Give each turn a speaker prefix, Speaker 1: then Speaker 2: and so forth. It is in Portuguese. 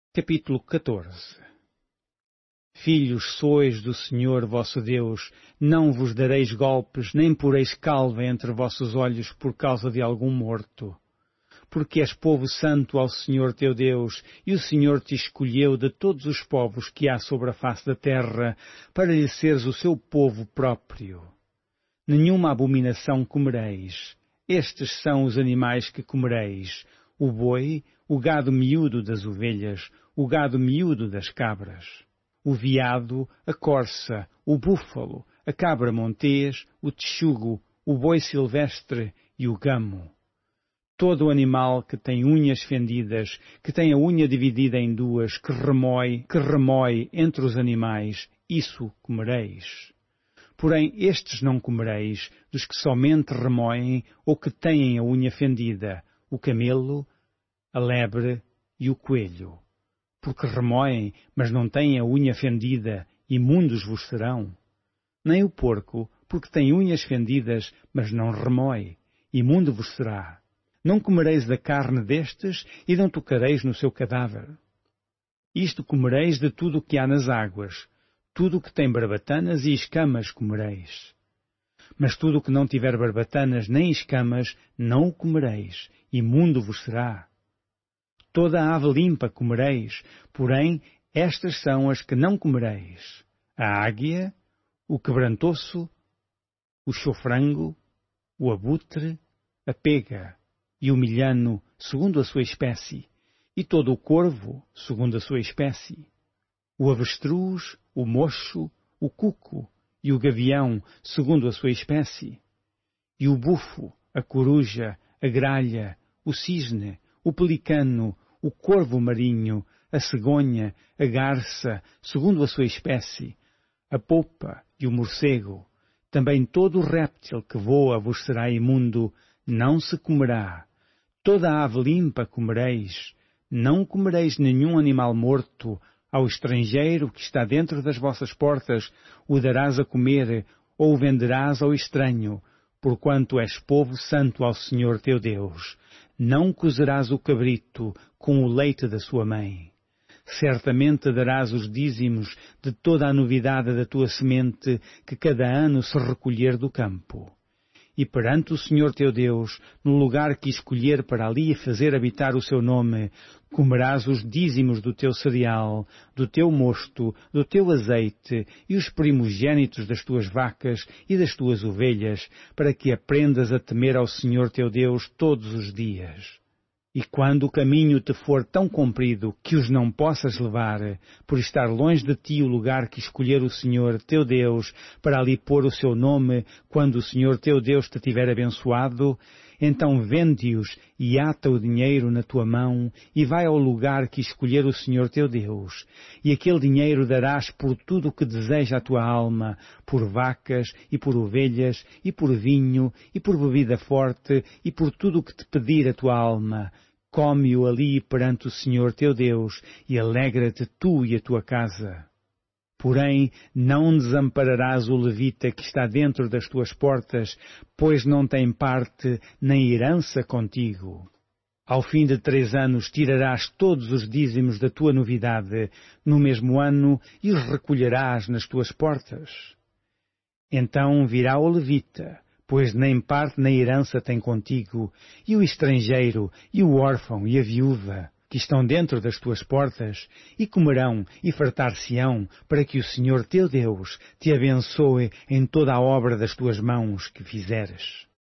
Speaker 1: Capítulo 14. Filhos sois do Senhor vosso Deus, não vos dareis golpes, nem poreis calva entre vossos olhos por causa de algum morto. Porque és povo santo ao Senhor teu Deus, e o Senhor te escolheu de todos os povos que há sobre a face da terra, para lhe seres o seu povo próprio. Nenhuma abominação comereis. Estes são os animais que comereis: o boi, o gado miúdo das ovelhas, o gado miúdo das cabras, o veado, a corça, o búfalo, a cabra montês, o texugo, o boi silvestre e o gamo. Todo o animal que tem unhas fendidas, que tem a unha dividida em duas, que remói entre os animais, isso comereis. Porém estes não comereis, dos que somente remoem ou que têm a unha fendida, o camelo, a lebre e o coelho. Porque remoem, mas não têm a unha fendida, imundos vos serão. Nem o porco, porque tem unhas fendidas, mas não remói, imundo vos será. Não comereis da carne destes, e não tocareis no seu cadáver. Isto comereis de tudo o que há nas águas, tudo o que tem barbatanas e escamas comereis. Mas tudo o que não tiver barbatanas nem escamas, não o comereis, imundo vos será. Toda a ave limpa comereis, porém estas são as que não comereis: a águia, o quebrantoço, o chofrango, o abutre, a pega e o milhano, segundo a sua espécie, e todo o corvo, segundo a sua espécie, o avestruz, o mocho, o cuco e o gavião, segundo a sua espécie, e o bufo, a coruja, a gralha, o cisne, o pelicano, o corvo marinho, a cegonha, a garça, segundo a sua espécie, a popa e o morcego. Também todo o réptil que voa vos será imundo, não se comerá. Toda a ave limpa comereis. Não comereis nenhum animal morto. Ao estrangeiro que está dentro das vossas portas o darás a comer, ou o venderás ao estranho, porquanto és povo santo ao Senhor teu Deus. Não cozerás o cabrito com o leite da sua mãe. Certamente darás os dízimos de toda a novidade da tua semente que cada ano se recolher do campo. E perante o Senhor teu Deus, no lugar que escolher para ali fazer habitar o seu nome, comerás os dízimos do teu cereal, do teu mosto, do teu azeite e os primogênitos das tuas vacas e das tuas ovelhas, para que aprendas a temer ao Senhor teu Deus todos os dias. E quando o caminho te for tão comprido que os não possas levar, por estar longe de ti o lugar que escolher o Senhor teu Deus para ali pôr o seu nome, quando o Senhor teu Deus te tiver abençoado, então vende-os e ata o dinheiro na tua mão e vai ao lugar que escolher o Senhor teu Deus. E aquele dinheiro darás por tudo o que deseja a tua alma, por vacas e por ovelhas e por vinho e por bebida forte e por tudo o que te pedir a tua alma. Come-o ali perante o Senhor teu Deus e alegra-te tu e a tua casa. Porém, não desampararás o levita que está dentro das tuas portas, pois não tem parte nem herança contigo. Ao fim de 3 anos tirarás todos os dízimos da tua novidade, no mesmo ano, e os recolherás nas tuas portas. Então virá o levita, pois nem parte nem herança tem contigo, e o estrangeiro, e o órfão, e a viúva, que estão dentro das tuas portas, e comerão e fartar-se-ão, para que o Senhor teu Deus te abençoe em toda a obra das tuas mãos que fizeres.